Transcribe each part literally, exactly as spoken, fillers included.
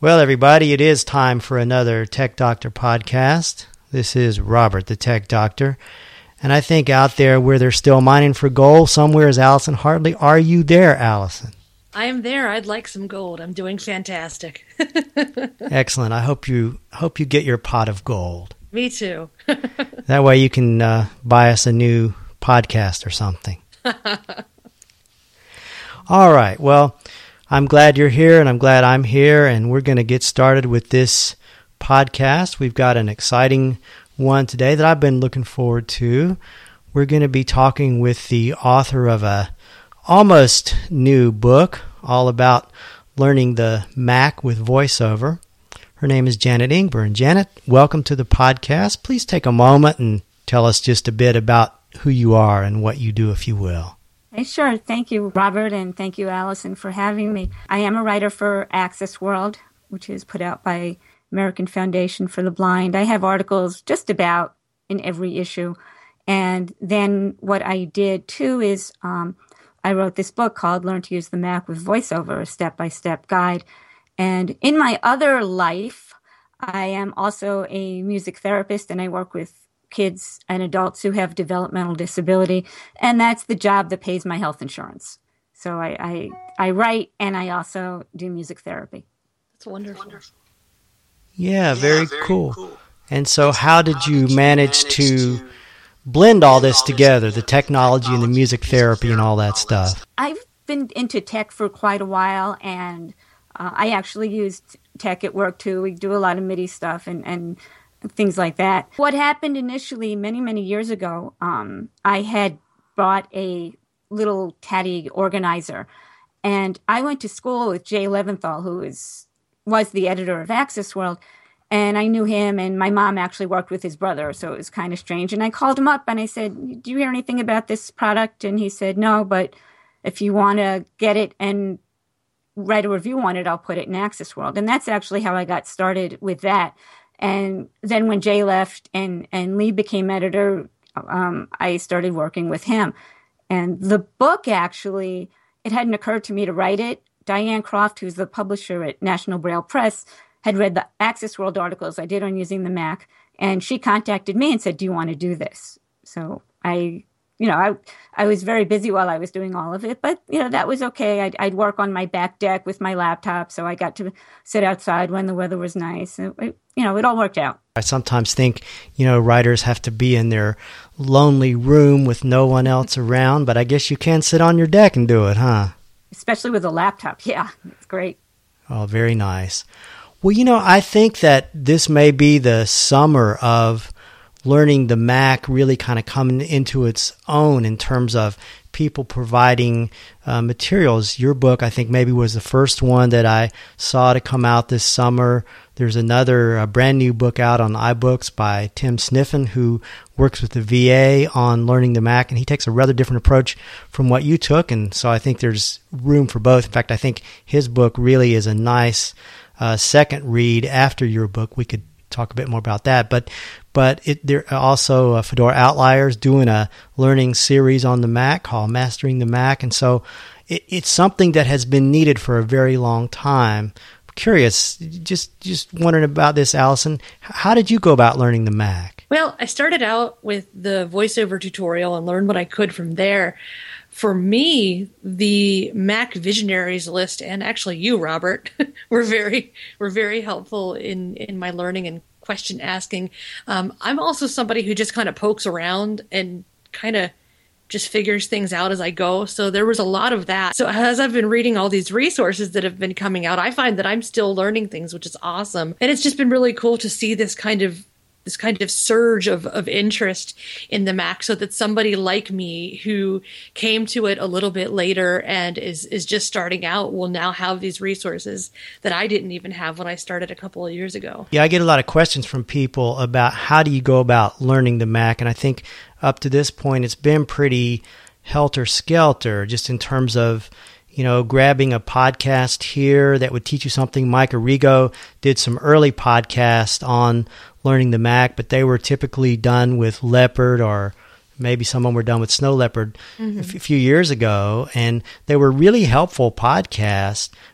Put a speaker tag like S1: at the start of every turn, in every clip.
S1: Well, everybody, it is time for another Tech Doctor podcast. This is Robert, the Tech Doctor. And I think out there where they're still mining for gold, somewhere is Allison Hartley. Are you there, Allison?
S2: I am there. I'd like some gold. I'm doing fantastic.
S1: Excellent. I hope you hope you get your pot of gold.
S2: Me too.
S1: That way you can uh, buy us a new podcast or something. All right. Well, I'm glad you're here, and I'm glad I'm here, and we're going to get started with this podcast. We've got an exciting one today that I've been looking forward to. We're going to be talking with the author of a almost new book all about learning the Mac with VoiceOver. Her name is Janet Ingber. And Janet, welcome to the podcast. Please take a moment and tell us just a bit about who you are and what you do, if you will.
S3: Hey, sure. Thank you, Robert, and thank you, Allison, for having me. I am a writer for Access World, which is put out by American Foundation for the Blind. I have articles just about in every issue. And then what I did, too, is um, I wrote this book called Learn to Use the Mac with VoiceOver, a step-by-step guide. And in my other life, I am also a music therapist, and I work with kids and adults who have developmental disability, and that's the job that pays my health insurance. So I, I, I write, and I also do music therapy.
S2: That's wonderful.
S1: Yeah, very, yeah, very cool. cool. And so how did you manage to blend all this together, the technology and the music therapy and all that stuff?
S3: I've been into tech for quite a while, and uh, I actually used tech at work, too. We do a lot of MIDI stuff and, and things like that. What happened initially many, many years ago, um, I had bought a little Teddy organizer, and I went to school with Jay Leventhal, who is was the editor of Access World, and I knew him, and my mom actually worked with his brother, so it was kind of strange. And I called him up, and I said, do you hear anything about this product? And he said, no, but if you want to get it and write a review on it, I'll put it in Access World. And that's actually how I got started with that. And then when Jay left and, and Lee became editor, um, I started working with him. And the book, actually, it hadn't occurred to me to write it. Diane Croft, who's the publisher at National Braille Press, had read the Access World articles I did on using the Mac, and she contacted me and said, do you want to do this? So I, you know, I I was very busy while I was doing all of it, but, you know, that was okay. I'd, I'd work on my back deck with my laptop, so I got to sit outside when the weather was nice. It, it, you know, it all worked out.
S1: I sometimes think, you know, writers have to be in their lonely room with no one else around, but I guess you can sit on your deck and do it, huh?
S3: Especially with a laptop. Yeah, it's great.
S1: Oh, very nice. Well, you know, I think that this may be the summer of learning the Mac really kind of coming into its own in terms of people providing uh, materials. Your book, I think, maybe was the first one that I saw to come out this summer. There's another a brand new book out on iBooks by Tim Sniffen, who works with the V A on learning the Mac, and he takes a rather different approach from what you took, and so I think there's room for both. In fact, I think his book really is a nice uh, second read after your book. We could talk a bit more about that, but but it, there are also uh, Fedora Outliers doing a learning series on the Mac called Mastering the Mac, and so it, it's something that has been needed for a very long time. Curious, just just wondering about this, Allison. How did you go about learning the Mac?
S2: Well, I started out with the VoiceOver tutorial and learned what I could from there. For me, the Mac Visionaries list, and actually you, Robert, were very were very helpful in, in my learning and question asking. Um, I'm also somebody who just kind of pokes around and kind of just figures things out as I go. So there was a lot of that. So as I've been reading all these resources that have been coming out, I find that I'm still learning things, which is awesome. And it's just been really cool to see this kind of this kind of surge of, of interest in the Mac, so that somebody like me who came to it a little bit later and is, is just starting out will now have these resources that I didn't even have when I started a couple of years ago.
S1: Yeah, I get a lot of questions from people about how do you go about learning the Mac, and I think up to this point it's been pretty helter-skelter just in terms of, you know, grabbing a podcast here that would teach you something. Mike Arrigo did some early podcasts on learning the Mac, but they were typically done with Leopard, or maybe some of them were done with Snow Leopard mm-hmm. a few years ago. And they were really helpful podcasts,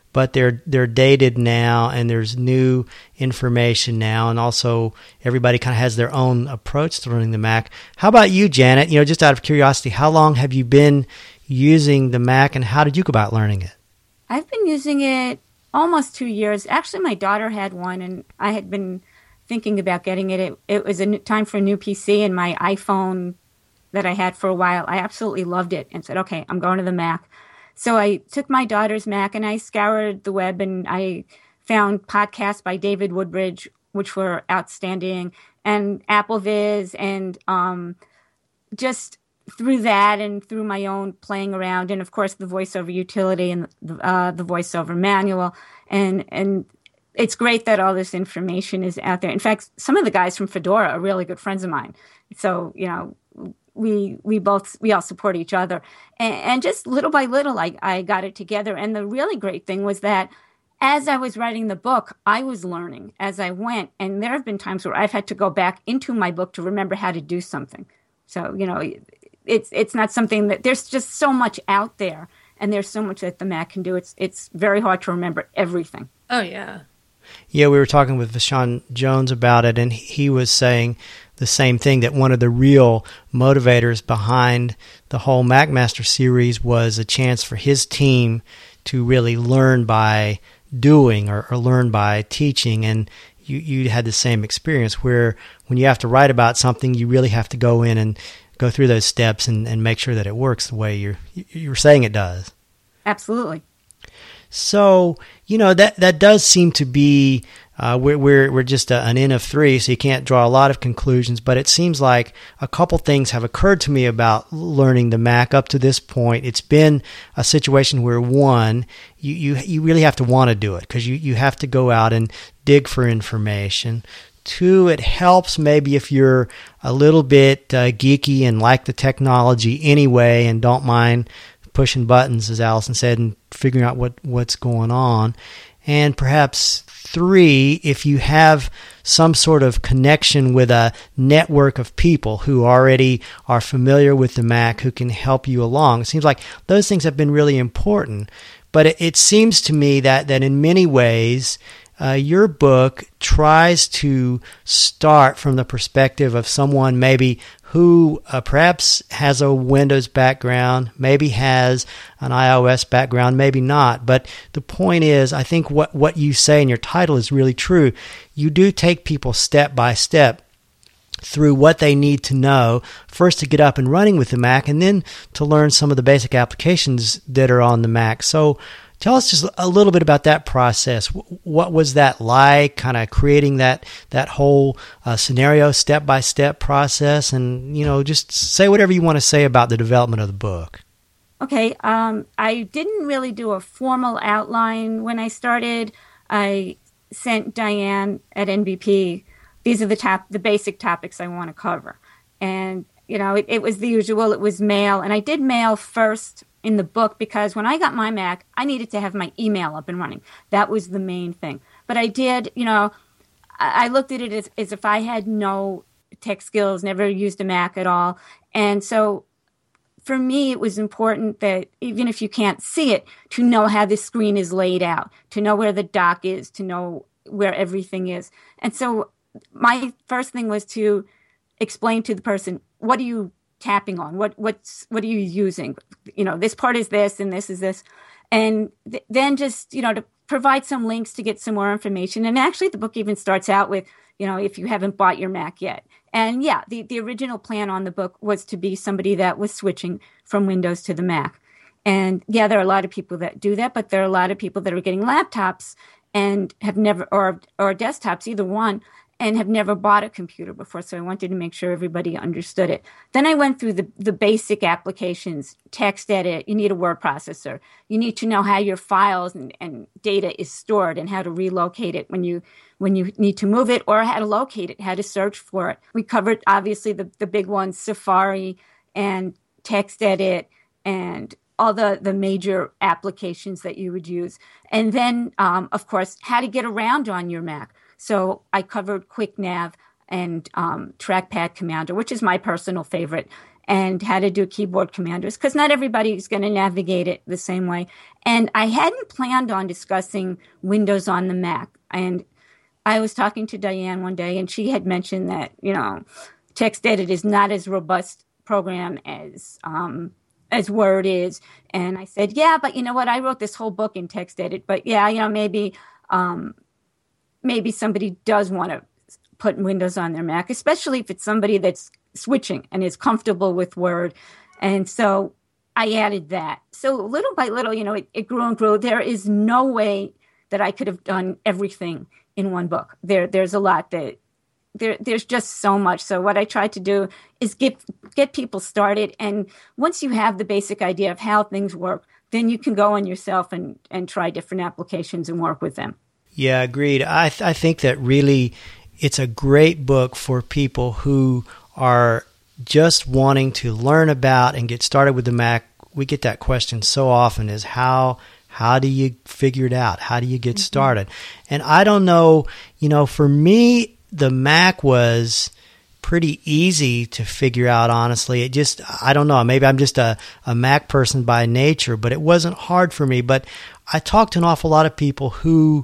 S1: but they're they're dated now, and there's new information now, and also everybody kind of has their own approach to learning the Mac. How about you, Janet? You know, just out of curiosity, how long have you been using the Mac, and how did you go about learning it?
S3: I've been using it almost two years. Actually, my daughter had one, and I had been thinking about getting it. It, it was a new, time for a new P C, and my iPhone that I had for a while, I absolutely loved it and said, okay, I'm going to the Mac. So I took my daughter's Mac and I scoured the web, and I found podcasts by David Woodbridge, which were outstanding, and AppleViz, and um, just through that and through my own playing around, and of course the VoiceOver utility and the, uh, the VoiceOver manual, and and it's great that all this information is out there. In fact, some of the guys from Fedora are really good friends of mine. So, you know, we we both, we all support each other. And, and just little by little, I, I got it together. And the really great thing was that as I was writing the book, I was learning as I went. And there have been times where I've had to go back into my book to remember how to do something. So, you know, it's it's not something that, there's just so much out there. And there's so much that the Mac can do. It's it's very hard to remember everything.
S2: Oh, yeah.
S1: Yeah, we were talking with Vashon Jones about it, and he was saying the same thing, that one of the real motivators behind the whole MacMaster series was a chance for his team to really learn by doing, or, or learn by teaching. And you, you had the same experience where when you have to write about something, you really have to go in and go through those steps and, and make sure that it works the way you're, you're saying it does.
S3: Absolutely.
S1: So, you know, that, that does seem to be, uh, we're, we're, we're just a, an N of three, so you can't draw a lot of conclusions, but it seems like a couple things have occurred to me about learning the Mac up to this point. It's been a situation where, one, you, you, you really have to want to do it, because you, you have to go out and dig for information. Two, it helps maybe if you're a little bit uh, geeky and like the technology anyway and don't mind pushing buttons, as Allison said, and figuring out what, what's going on. And perhaps three, if you have some sort of connection with a network of people who already are familiar with the Mac, who can help you along. It seems like those things have been really important. But it, it seems to me that, that in many ways, Uh, your book tries to start from the perspective of someone maybe who uh, perhaps has a Windows background, maybe has an iOS background, maybe not. But the point is, I think what, what you say in your title is really true. You do take people step by step through what they need to know, first to get up and running with the Mac, and then to learn some of the basic applications that are on the Mac. So tell us just a little bit about that process. What was that like, kind of creating that that whole uh, scenario step-by-step process? And, you know, just say whatever you want to say about the development of the book.
S3: Okay. Um, I didn't really do a formal outline when I started. I sent Diane at N B P, these are the top, the basic topics I want to cover. And, you know, it, it was the usual. It was mail. And I did mail first in the book, because when I got my Mac, I needed to have my email up and running. That was the main thing. But I did, you know, I, I looked at it as, as if I had no tech skills, never used a Mac at all. And so for me, it was important that even if you can't see it, to know how the screen is laid out, to know where the dock is, to know where everything is. And so my first thing was to explain to the person, what do you tapping on? What what's what are you using? You know, this part is this and this is this. And th- then just, you know, to provide some links to get some more information. And actually the book even starts out with, you know, if you haven't bought your Mac yet. And yeah, the, the original plan on the book was to be somebody that was switching from Windows to the Mac. And yeah, there are a lot of people that do that, but there are a lot of people that are getting laptops and have never, or or desktops, either one, and have never bought a computer before. So I wanted to make sure everybody understood it. Then I went through the, the basic applications, text edit. You need a word processor. You need to know how your files and, and data is stored and how to relocate it when you when you need to move it, or how to locate it, how to search for it. We covered, obviously, the, the big ones, Safari and text edit and all the, the major applications that you would use. And then, um, of course, how to get around on your Mac. So I covered QuickNav and um, Trackpad Commander, which is my personal favorite. and how to do keyboard commanders, because not everybody's going to navigate it the same way. And I hadn't planned on discussing Windows on the Mac. And I was talking to Diane one day, and she had mentioned that, you know, TextEdit is not as robust program as um, as Word is. And I said, yeah, but you know what? I wrote this whole book in TextEdit. But yeah, you know, maybe um, maybe somebody does want to put Windows on their Mac, especially if it's somebody that's switching and is comfortable with Word. And so I added that. So little by little, you know, it, it grew and grew. There is no way that I could have done everything in one book. There, there's a lot that there, there's just so much. So what I tried to do is get get people started. And once you have the basic idea of how things work, then you can go on yourself and, and try different applications and work with them.
S1: Yeah, agreed. I th- I think that really it's a great book for people who are just wanting to learn about and get started with the Mac. We get that question so often, is how how do you figure it out? How do you get mm-hmm. started? And I don't know, you know, for me, the Mac was pretty easy to figure out, honestly. It just, I don't know, maybe I'm just a, a Mac person by nature, but it wasn't hard for me. But I talked to an awful lot of people who,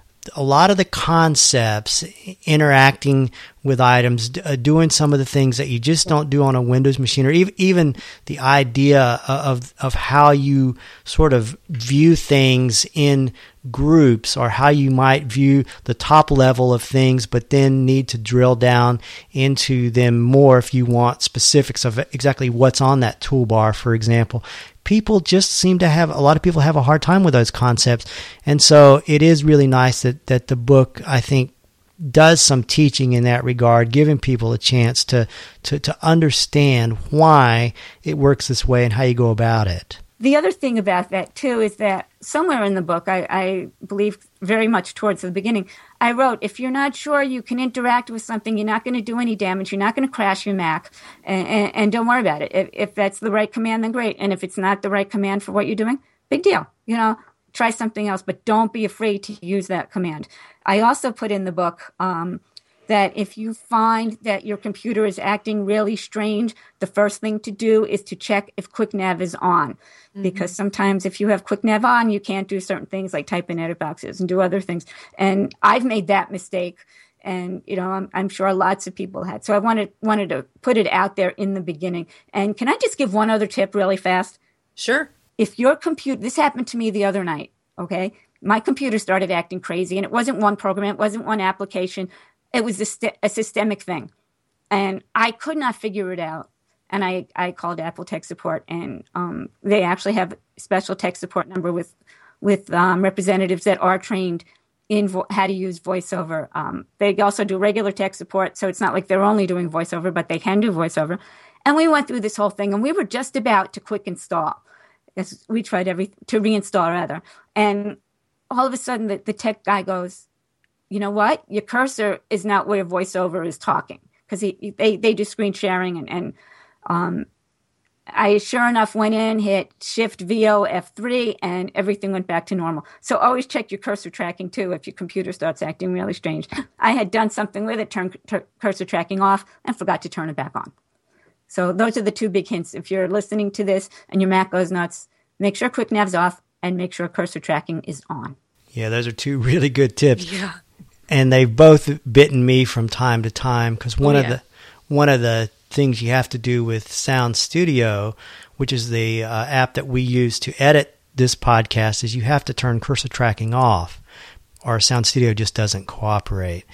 S1: a lot of the concepts, interacting with items, uh, doing some of the things that you just don't do on a Windows machine, or even, even the idea of of how you sort of view things in groups, or how you might view the top level of things, but then need to drill down into them more if you want specifics of exactly what's on that toolbar, for example. People just seem to have, a lot of people have a hard time with those concepts. And so it is really nice that, that the book, I think, does some teaching in that regard, giving people a chance to, to, to understand why it works this way and how you go about it.
S3: The other thing about that, too, is that somewhere in the book, I, I believe very much towards the beginning, I wrote, if you're not sure you can interact with something, you're not going to do any damage, you're not going to crash your Mac, and, and, and don't worry about it. If, if that's the right command, then great. And if it's not the right command for what you're doing, big deal. You know, try something else, but don't be afraid to use that command. I also put in the book um, that if you find that your computer is acting really strange, the first thing to do is to check if QuickNav is on. Mm-hmm. Because sometimes if you have QuickNav on, you can't do certain things like type in edit boxes and do other things. And I've made that mistake. And, you know, I'm, I'm sure lots of people had. So I wanted wanted to put it out there in the beginning. And can I just give one other tip really fast?
S2: Sure.
S3: If your computer, this happened to me the other night, okay? My computer started acting crazy, and it wasn't one program, it wasn't one application. It was a, st- a systemic thing. And I could not figure it out. And I, I called Apple Tech Support, and um, they actually have a special tech support number with with um, representatives that are trained in vo- how to use VoiceOver. Um, they also do regular tech support, so it's not like they're only doing VoiceOver, but they can do VoiceOver. And we went through this whole thing, and we were just about to quick install. As we tried every to reinstall, rather. And all of a sudden, the, the tech guy goes, you know what? Your cursor is not where VoiceOver is talking, because he, they, they do screen sharing. And, and um, I, sure enough, went in, hit Shift V O F three, and everything went back to normal. So always check your cursor tracking, too, if your computer starts acting really strange. I had done something with it, turned t- cursor tracking off, and forgot to turn it back on. So those are the two big hints. If you're listening to this and your Mac goes nuts, make sure QuickNav's off and make sure cursor tracking is on.
S1: Yeah, those are two really good tips.
S2: Yeah.
S1: And they've both bitten me from time to time, because one
S2: oh,
S1: of
S2: yeah.
S1: the one of the things you have to do with Sound Studio, which is the uh, app that we use to edit this podcast, is you have to turn cursor tracking off, or Sound Studio just doesn't cooperate.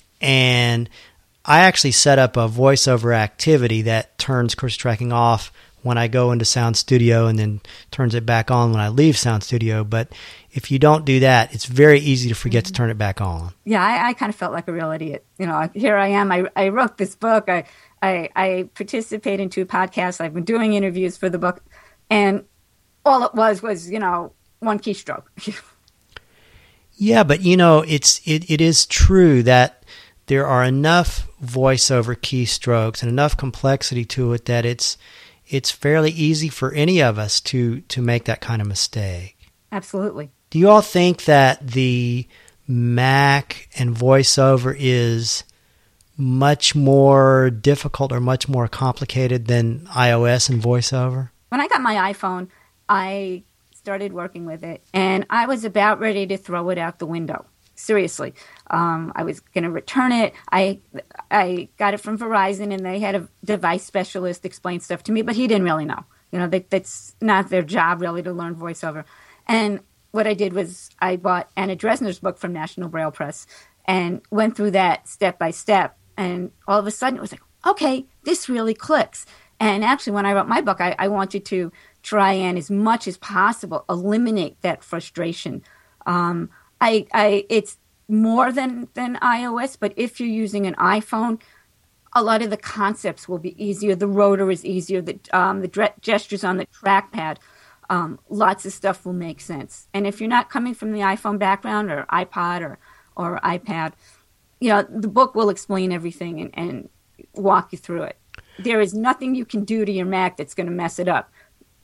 S1: And I actually set up a VoiceOver activity that turns cursor tracking off when I go into Sound Studio, and then turns it back on when I leave Sound Studio. But if you don't do that, it's very easy to forget mm-hmm. to turn it back on.
S3: Yeah, I, I kind of felt like a real idiot. You know, here I am. I, I wrote this book. I, I I participate in two podcasts. I've been doing interviews for the book. And all it was was, you know, one keystroke.
S1: Yeah, but, you know, it's it, it is true that there are enough VoiceOver keystrokes and enough complexity to it that it's it's fairly easy for any of us to, to make that kind of mistake.
S3: Absolutely.
S1: Do you all think that the Mac and VoiceOver is much more difficult or much more complicated than iOS and VoiceOver?
S3: When I got my iPhone, I started working with it, and I was about ready to throw it out the window. Seriously. Um, I was going to return it. I I got it from Verizon, and they had a device specialist explain stuff to me, but he didn't really know. You know, that, that's not their job, really, to learn VoiceOver. And what I did was I bought Anna Dresner's book from National Braille Press and went through that step by step. And all of a sudden, it was like, okay, this really clicks. And actually, when I wrote my book, I, I wanted to try and, as much as possible, eliminate that frustration. Um, I, I, it's more than, than iOS, but if you're using an iPhone, a lot of the concepts will be easier. The rotor is easier. The, um, the dre- gestures on the trackpad, um, lots of stuff will make sense. And if you're not coming from the iPhone background or iPod or, or iPad, you know, the book will explain everything and, and walk you through it. There is nothing you can do to your Mac that's going to mess it up,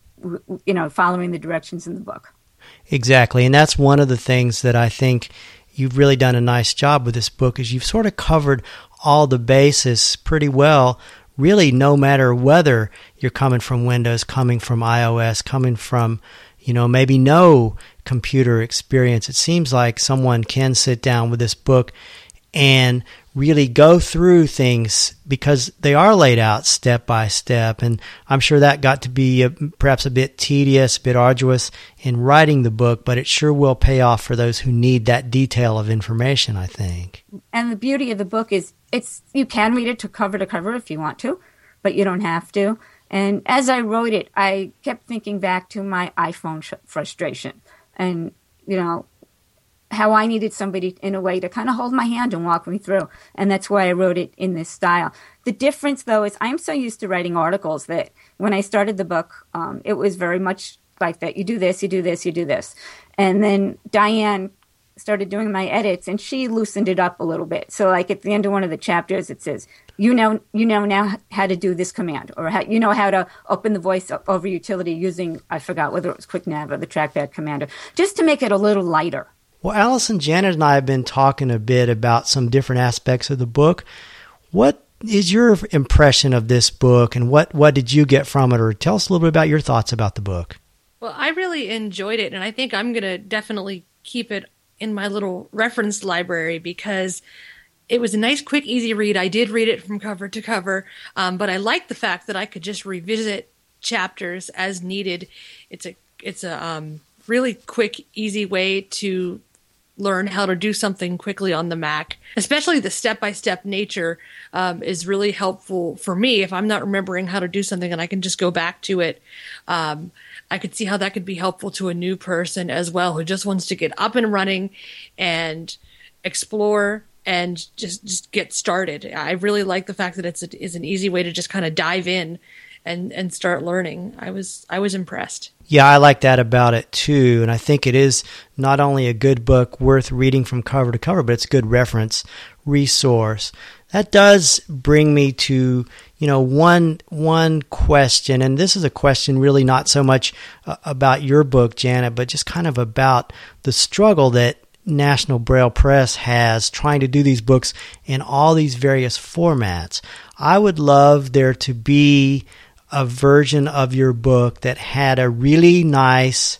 S3: you know, following the directions in the book.
S1: Exactly. And that's one of the things that I think you've really done a nice job with this book, is you've sort of covered all the bases pretty well, really, no matter whether you're coming from Windows, coming from iOS, coming from, you know, maybe no computer experience. It seems like someone can sit down with this book and really go through things, because they are laid out step by step. And I'm sure that got to be a, perhaps a bit tedious, a bit arduous in writing the book, but it sure will pay off for those who need that detail of information, I think.
S3: And the beauty of the book is it's you can read it to cover to cover if you want to, but you don't have to. And as I wrote it, I kept thinking back to my iPhone sh- frustration and, you know, how I needed somebody in a way to kind of hold my hand and walk me through. And that's why I wrote it in this style. The difference, though, is I'm so used to writing articles that when I started the book, um, it was very much like that. You do this, you do this, you do this. And then Diane started doing my edits, and she loosened it up a little bit. So like at the end of one of the chapters, it says, you know you know now how to do this command, or how, you know how to open the voice over utility using, I forgot whether it was QuickNav or the trackpad commander, just to make it a little lighter.
S1: Well, Allison, Janet and I have been talking a bit about some different aspects of the book. What is your impression of this book, and what, what did you get from it? Or tell us a little bit about your thoughts about the book.
S2: Well, I really enjoyed it, and I think I'm going to definitely keep it in my little reference library, because it was a nice, quick, easy read. I did read it from cover to cover, um, but I liked the fact that I could just revisit chapters as needed. It's a it's a um, really quick, easy way to learn how to do something quickly on the Mac. Especially the step-by-step nature um, is really helpful for me if I'm not remembering how to do something and I can just go back to it. Um, I could see how that could be helpful to a new person as well, who just wants to get up and running and explore and just, just get started. I really like the fact that it's a, is an easy way to just kind of dive in and, and start learning. I was I was impressed.
S1: Yeah, I like that about it too. And I think it is not only a good book worth reading from cover to cover, but it's a good reference resource. That does bring me to, you know, one one question, and this is a question really not so much uh, about your book, Janet, but just kind of about the struggle that National Braille Press has trying to do these books in all these various formats. I would love there to be a version of your book that had a really nice,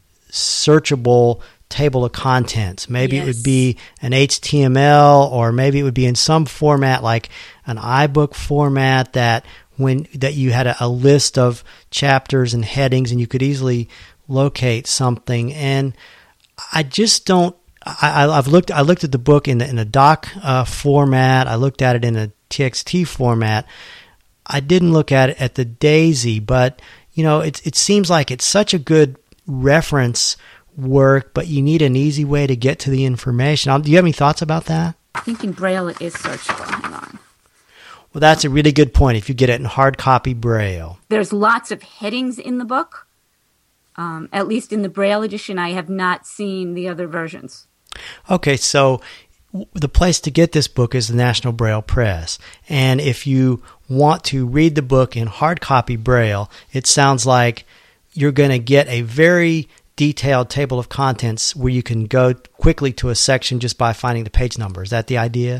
S1: searchable table of contents. Maybe yes. It would be an H T M L, or maybe it would be in some format like an iBook format that when that you had a, a list of chapters and headings and you could easily locate something. And I just don't. I, I've looked. I looked at the book in the, in a doc uh, format. I looked at it in a T X T format. I didn't look at it at the DAISY, but you know, it it seems like it's such a good reference work, but you need an easy way to get to the information. Do you have any thoughts about that?
S3: I think in Braille it is searchable. Hang on.
S1: Well, that's a really good point if you get it in hard copy Braille.
S3: There's lots of headings in the book. Um, at least in the Braille edition, I have not seen the other versions.
S1: Okay, so the place to get this book is the National Braille Press. And if you want to read the book in hard copy Braille, it sounds like you're going to get a very detailed table of contents where you can go quickly to a section just by finding the page number. Is that the idea?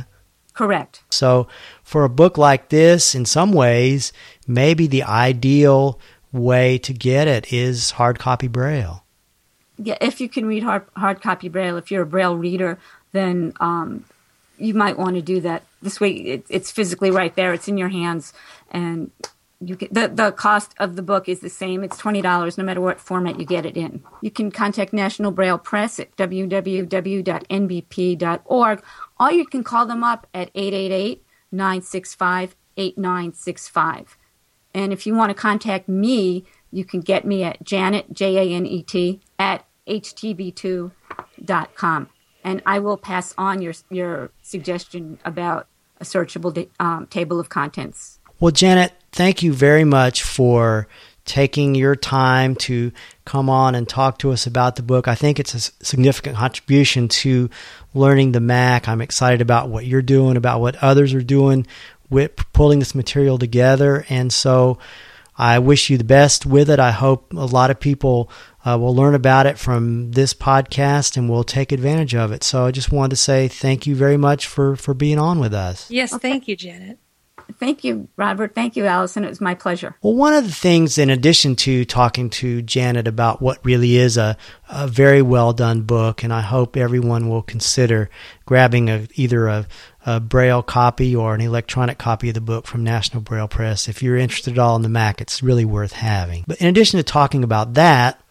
S3: Correct.
S1: So for a book like this, in some ways, maybe the ideal way to get it is hard copy Braille.
S3: Yeah, if you can read hard, hard copy Braille, if you're a Braille reader, then um, you might want to do that. This way, it, it's physically right there. It's in your hands, and you get, the the cost of the book is the same. It's twenty dollars no matter what format you get it in. You can contact National Braille Press at w w w dot n b p dot org, or you can call them up at eight eight eight, nine six five, eight nine six five. And if you want to contact me, you can get me at Janet, J A N E T, at h t b two dot com. And I will pass on your your suggestion about a searchable um, table of contents.
S1: Well, Janet, thank you very much for taking your time to come on and talk to us about the book. I think it's a significant contribution to learning the Mac. I'm excited about what you're doing, about what others are doing with pulling this material together. And so I wish you the best with it. I hope a lot of people uh, will learn about it from this podcast and will take advantage of it. So I just wanted to say thank you very much for, for being on with us.
S2: Yes, thank you, Janet.
S3: Thank you, Robert. Thank you, Allison. It was my pleasure.
S1: Well, one of the things, in addition to talking to Janet about what really is a, a very well done book, and I hope everyone will consider grabbing a, either a, a Braille copy or an electronic copy of the book from National Braille Press. If you're interested at all in the Mac, it's really worth having. But in addition to talking about that,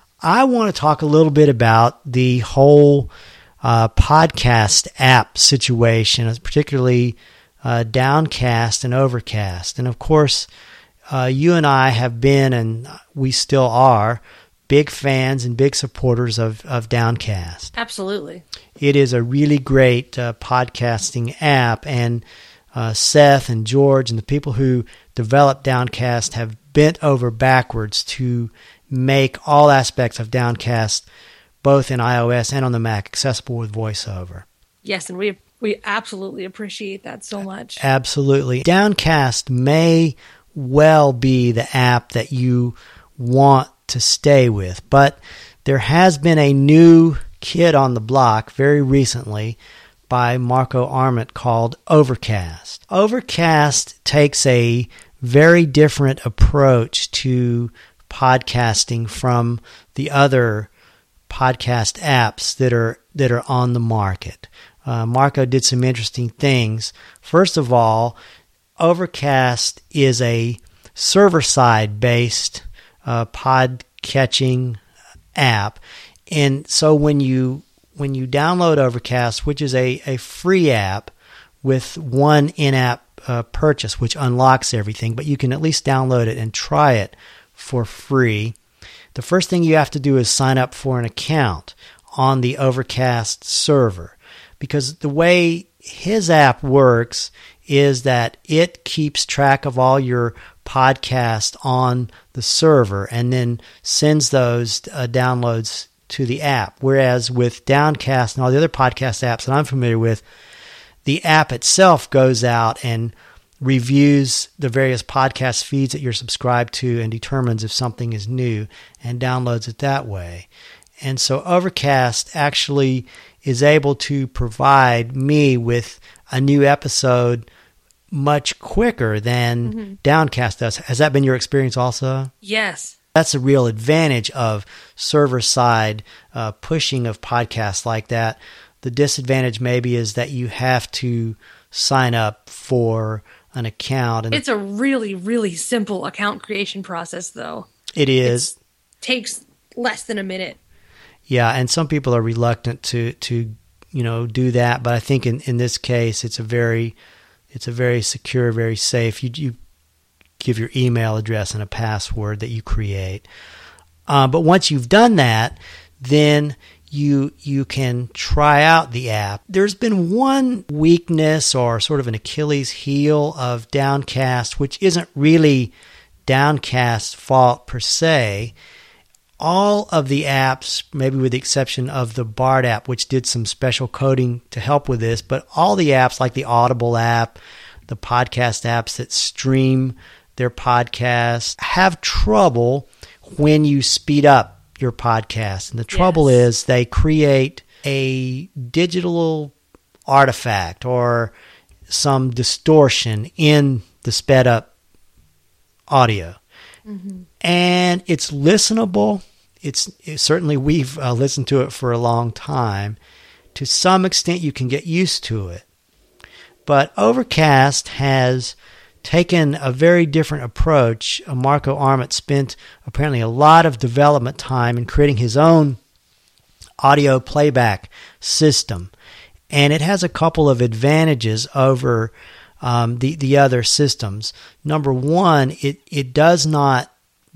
S1: I want to talk a little bit about the whole uh, podcast app situation, particularly Uh, Downcast and Overcast. And of course, uh, you and I have been, and we still are, big fans and big supporters of, of Downcast.
S2: Absolutely.
S1: It is a really great uh, podcasting app, and uh, Seth and George and the people who developed Downcast have bent over backwards to make all aspects of Downcast, both in iOS and on the Mac, accessible with VoiceOver.
S2: Yes, and we We absolutely appreciate that so much.
S1: Absolutely. Downcast may well be the app that you want to stay with, but there has been a new kid on the block very recently by Marco Arment called Overcast. Overcast takes a very different approach to podcasting from the other podcast apps that are that are on the market. Uh, Marco did some interesting things. First of all, Overcast is a server-side based uh, pod catching app, and so when you when you download Overcast, which is a, a free app with one in-app uh, purchase, which unlocks everything, but you can at least download it and try it for free. The first thing you have to do is sign up for an account on the Overcast server. Because the way his app works is that it keeps track of all your podcasts on the server and then sends those uh, downloads to the app. Whereas with Downcast and all the other podcast apps that I'm familiar with, the app itself goes out and reviews the various podcast feeds that you're subscribed to and determines if something is new and downloads it that way. And so Overcast actually is able to provide me with a new episode much quicker than mm-hmm. Downcast does. Has that been your experience also?
S2: Yes.
S1: That's a real advantage of server-side uh, pushing of podcasts like that. The disadvantage maybe is that you have to sign up for an account. And
S2: it's a really, really simple account creation process, though.
S1: It is.
S2: It takes less than a minute.
S1: Yeah, and some people are reluctant to, to you know, do that, but I think in, in this case it's a very it's a very secure, very safe. You you give your email address and a password that you create. Uh, but once you've done that, then you you can try out the app. There's been one weakness or sort of an Achilles heel of Downcast, which isn't really Downcast's fault per se. All of the apps, maybe with the exception of the Bard app, which did some special coding to help with this, but all the apps like the Audible app, the podcast apps that stream their podcasts, have trouble when you speed up your podcast. And the trouble yes. is they create a digital artifact, or some distortion in the sped up audio. Mm-hmm. And it's listenable. It's, it's certainly we've uh, listened to it for a long time. To some extent, you can get used to it. But Overcast has taken a very different approach. Uh, Marco Arment spent apparently a lot of development time in creating his own audio playback system. And it has a couple of advantages over um, the, the other systems. Number one, it, it does not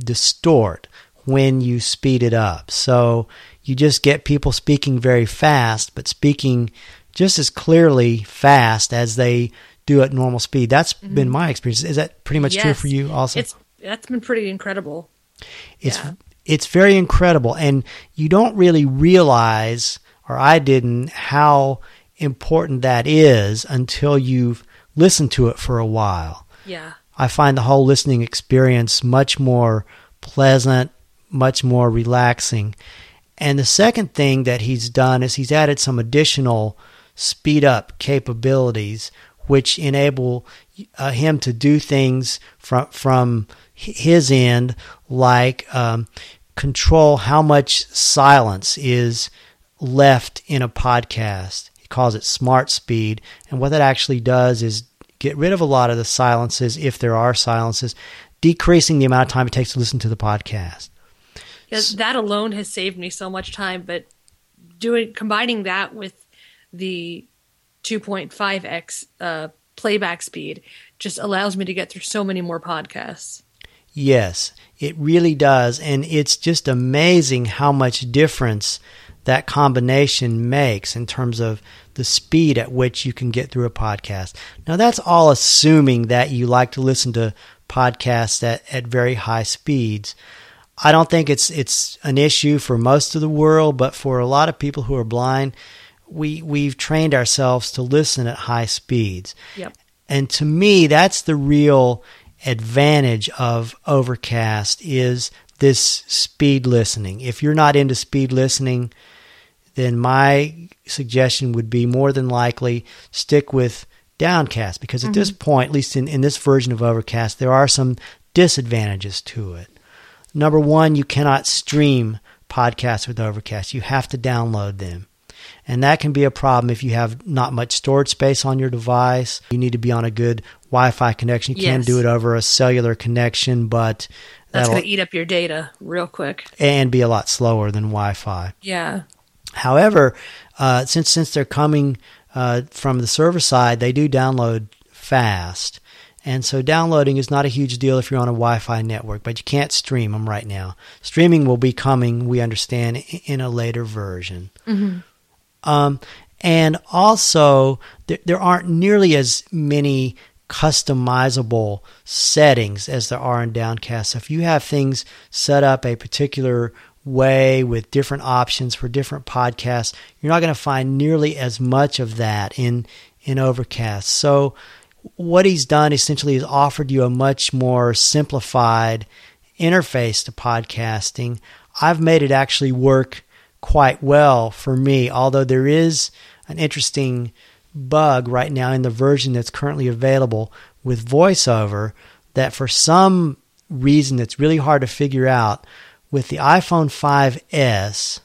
S1: distort when you speed it up. So you just get people speaking very fast, but speaking just as clearly fast as they do at normal speed. That's mm-hmm. been my experience. Is that pretty much
S2: yes.
S1: true for you also?
S2: It's that's been pretty incredible.
S1: It's
S2: yeah.
S1: it's very incredible, and you don't really realize, or I didn't, how important that is until you've listened to it for a while.
S2: Yeah.
S1: I find the whole listening experience much more pleasant, much more relaxing. And the second thing that he's done is he's added some additional speed up capabilities, which enable uh, him to do things from from his end, like um, control how much silence is left in a podcast. He calls it smart speed, and what that actually does is get rid of a lot of the silences, if there are silences, decreasing the amount of time it takes to listen to the podcast.
S2: Yeah, that alone has saved me so much time, but doing combining that with the two point five x uh, playback speed just allows me to get through so many more podcasts.
S1: Yes, it really does, and it's just amazing how much difference that combination makes in terms of the speed at which you can get through a podcast. Now, that's all assuming that you like to listen to podcasts at, at very high speeds. I don't think it's it's an issue for most of the world, but for a lot of people who are blind, we, we've trained ourselves to listen at high speeds.
S2: Yep.
S1: And to me, that's the real advantage of Overcast, is this speed listening. If you're not into speed listening, then my suggestion would be more than likely stick with Downcast, because at mm-hmm. this point, at least in, in this version of Overcast, there are some disadvantages to it. Number one, you cannot stream podcasts with Overcast. You have to download them. And that can be a problem if you have not much storage space on your device. You need to be on a good Wi-Fi connection. You yes. can do it over a cellular connection, but
S2: that's going to eat up your data real quick.
S1: And be a lot slower than Wi-Fi.
S2: Yeah.
S1: However, uh, since since they're coming uh, from the server side, they do download fast. And so downloading is not a huge deal if you're on a Wi-Fi network, but you can't stream them right now. Streaming will be coming, we understand, in a later version. Mm-hmm. Um, and also, th- there aren't nearly as many customizable settings as there are in Downcast. So if you have things set up a particular way with different options for different podcasts, you're not going to find nearly as much of that in, in Overcast. So what he's done essentially is offered you a much more simplified interface to podcasting. I've made it actually work quite well for me, although there is an interesting bug right now in the version that's currently available with VoiceOver that for some reason that's really hard to figure out. With the iPhone five S,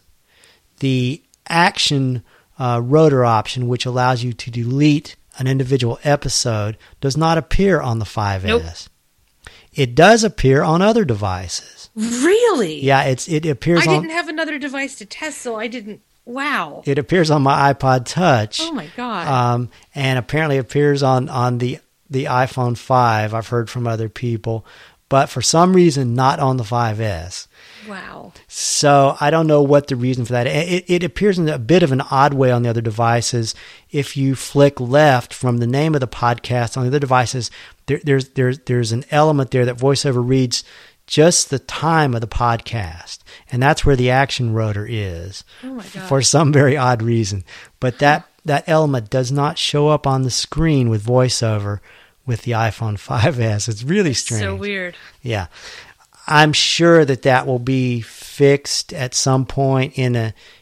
S1: the action uh, rotor option, which allows you to delete an individual episode, does not appear on the five S. Nope. It does appear on other devices.
S2: Really?
S1: Yeah, it's it appears
S2: I
S1: on...
S2: didn't have another device to test, so I didn't... Wow.
S1: It appears on my iPod Touch.
S2: Oh, my God.
S1: Um, and apparently appears on, on the, the iPhone five, I've heard from other people. But for some reason, not on the five S.
S2: Wow.
S1: So I don't know what the reason for that is. It, it appears in a bit of an odd way on the other devices. If you flick left from the name of the podcast on the other devices, there, there's there's there's an element there that VoiceOver reads just the time of the podcast, and that's where the action rotor is.
S2: Oh my God.
S1: For some very odd reason. But that that element does not show up on the screen with VoiceOver with the iPhone five S. It's really strange.
S2: So weird.
S1: Yeah. I'm sure that that will be fixed at some point in a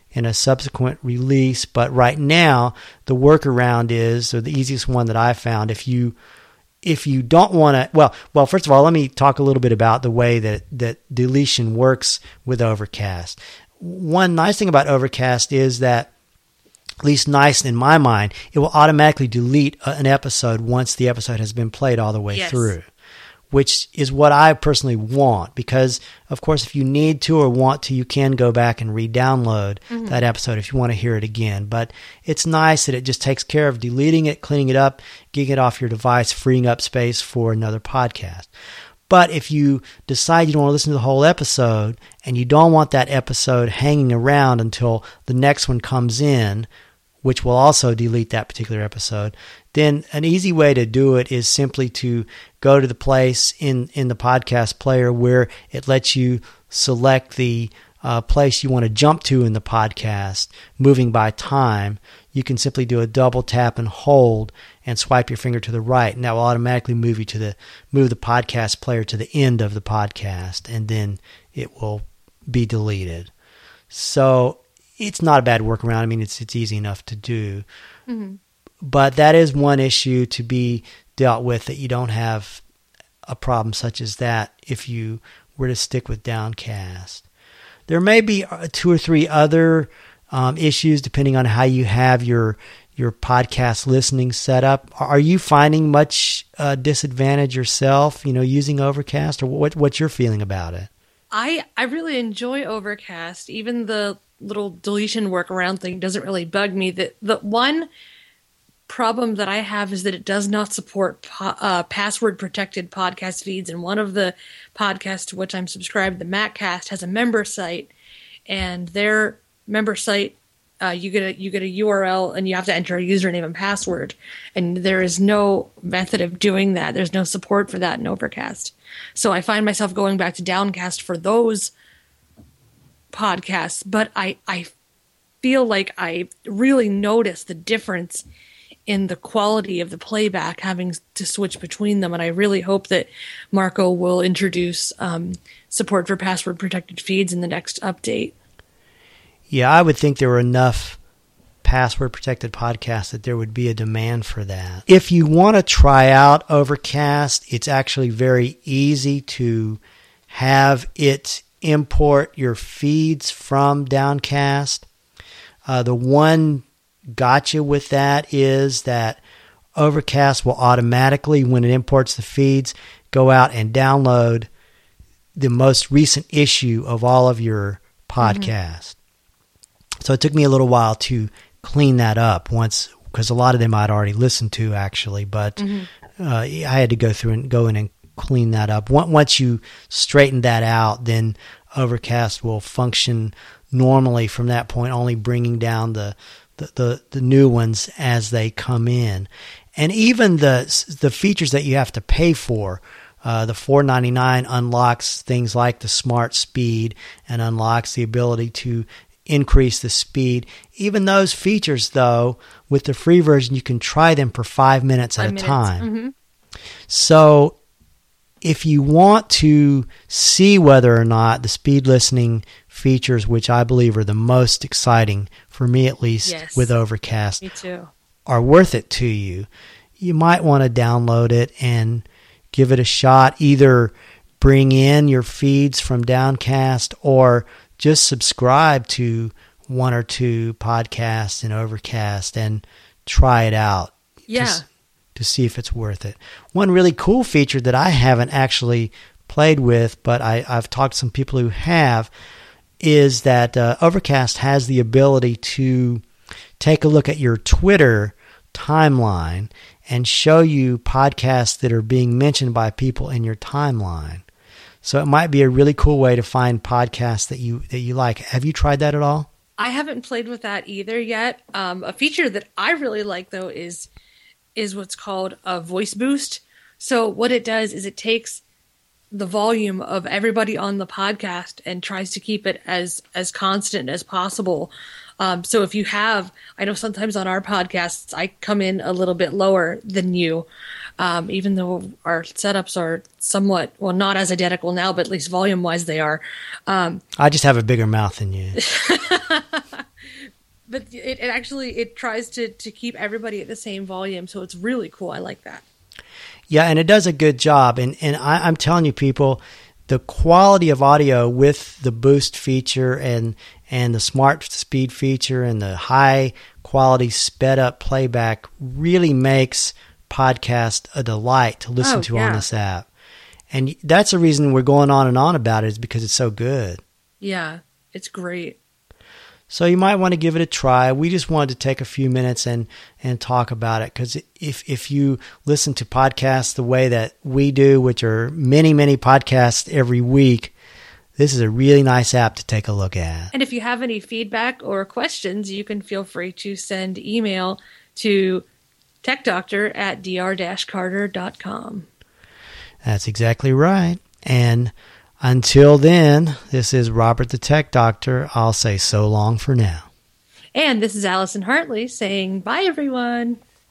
S1: in a subsequent release. But right now, the workaround is, or the easiest one that I found, if you if you don't want to, well, well, first of all, let me talk a little bit about the way that, that deletion works with Overcast. One nice thing about Overcast is that, at least nice in my mind, it will automatically delete an episode once the episode has been played all the way
S2: yes.
S1: through, which is what I personally want, because, of course, if you need to or want to, you can go back and re-download mm-hmm. that episode if you want to hear it again. But it's nice that it just takes care of deleting it, cleaning it up, getting it off your device, freeing up space for another podcast. But if you decide you don't want to listen to the whole episode and you don't want that episode hanging around until the next one comes in, which will also delete that particular episode, then an easy way to do it is simply to go to the place in, in the podcast player where it lets you select the uh, place you want to jump to in the podcast, moving by time. You can simply do a double tap and hold and swipe your finger to the right, and that will automatically move you to the move the podcast player to the end of the podcast, and then it will be deleted. So it's not a bad workaround. I mean, it's it's easy enough to do. Mm-hmm. But that is one issue to be dealt with, that you don't have a problem such as that if you were to stick with Downcast. There may be two or three other um, issues depending on how you have your your podcast listening set up. Are you finding much uh, disadvantage yourself, you know, using Overcast, or what? What's your feeling about it?
S2: I I really enjoy Overcast. Even the little deletion workaround thing doesn't really bug me. The the one problem that I have is that it does not support po- uh, password protected podcast feeds, and one of the podcasts to which I'm subscribed, the MacCast, has a member site, and their member site, uh, you get a you get a U R L and you have to enter a username and password, and there is no method of doing that. There's no support for that in Overcast, so I find myself going back to Downcast for those podcasts. But I I feel like I really notice the difference in the quality of the playback, having to switch between them. And I really hope that Marco will introduce um, support for password protected feeds in the next update.
S1: Yeah, I would think there were enough password protected podcasts that there would be a demand for that. If you want to try out Overcast, it's actually very easy to have it import your feeds from Downcast. Uh, the one gotcha with that is that Overcast will automatically, when it imports the feeds, go out and download the most recent issue of all of your podcast. Mm-hmm. So it took me a little while to clean that up once, because a lot of them I'd already listened to actually, but mm-hmm. uh, I had to go through and go in and clean that up. Once you straighten that out, then Overcast will function normally from that point, only bringing down the The, the the new ones as they come in. And even the the features that you have to pay for, uh, the four ninety-nine unlocks things like the smart speed and unlocks the ability to increase the speed. Even those features, though, with the free version, you can try them for five minutes at five a minutes. time. Mm-hmm. So if you want to see whether or not the speed listening features, which I believe are the most exciting, for me at least, yes. with Overcast,
S2: me too.
S1: are worth it to you, you might want to download it and give it a shot. Either bring in your feeds from Downcast or just subscribe to one or two podcasts in Overcast and try it out.
S2: Yeah.
S1: To, to see if it's worth it. One really cool feature that I haven't actually played with, but I, I've talked to some people who have, is that uh, Overcast has the ability to take a look at your Twitter timeline and show you podcasts that are being mentioned by people in your timeline. So it might be a really cool way to find podcasts that you that you like. Have you tried that at all?
S2: I haven't played with that either yet. Um, a feature that I really like, though, is is what's called a voice boost. So what it does is it takes the volume of everybody on the podcast and tries to keep it as as constant as possible. Um, so if you have, I know sometimes on our podcasts, I come in a little bit lower than you, um, even though our setups are somewhat, well, not as identical now, but at least volume-wise they are. Um,
S1: I just have a bigger mouth than you.
S2: but it, it actually it tries to to keep everybody at the same volume, so it's really cool. I like that.
S1: Yeah, and it does a good job. And and I, I'm telling you, people, the quality of audio with the boost feature and and the smart speed feature and the high quality sped up playback really makes podcast a delight to listen
S2: oh,
S1: to
S2: yeah.
S1: on this app. And that's the reason we're going on and on about it, is because it's so good.
S2: Yeah, it's great.
S1: So you might want to give it a try. We just wanted to take a few minutes and, and talk about it, because if if you listen to podcasts the way that we do, which are many, many podcasts every week, this is a really nice app to take a look at.
S2: And if you have any feedback or questions, you can feel free to send email to techdoctor at d r dash carter dot com.
S1: That's exactly right. And until then, this is Robert the Tech Doctor. I'll say so long for now.
S2: And this is Allison Hartley saying bye, everyone.